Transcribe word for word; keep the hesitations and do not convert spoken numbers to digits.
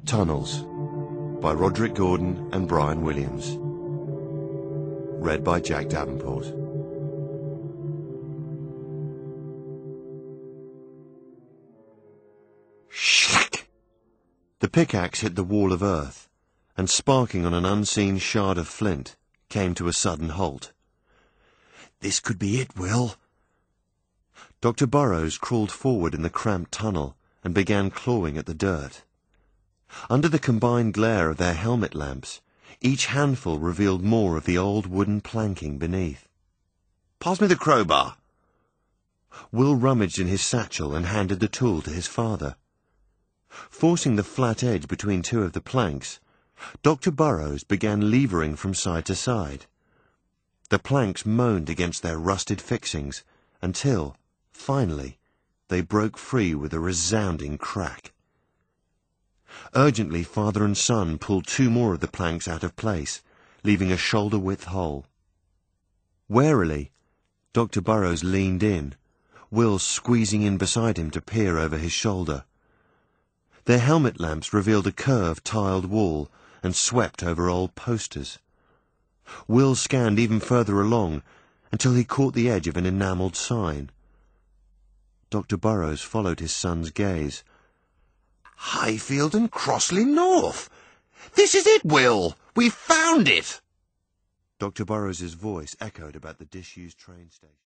Tunnels by Roderick Gordon and Brian Williams. Read by Jack Davenport. Shack! The pickaxe hit the wall of earth, and sparking on an unseen shard of flint, came to a sudden halt. "This could be it, Will." Doctor Burrows crawled forward in the cramped tunnel and began clawing at the dirt. Under the combined glare of their helmet lamps, each handful revealed more of the old wooden planking beneath. "Pass me the crowbar." Will rummaged in his satchel and handed the tool to his father. Forcing the flat edge between two of the planks, Doctor Burrows began levering from side to side. The planks moaned against their rusted fixings until, finally, they broke free with a resounding crack. Urgently, father and son pulled two more of the planks out of place, leaving a shoulder-width hole. Warily, Doctor Burrows leaned in, Will squeezing in beside him to peer over his shoulder. Their helmet lamps revealed a curved tiled wall and swept over old posters. Will scanned even further along until he caught the edge of an enamelled sign. Doctor Burrows followed his son's gaze. "Highfield and Crossley North! This is it, Will! We've found it!" Doctor Burrows's voice echoed about the disused train station.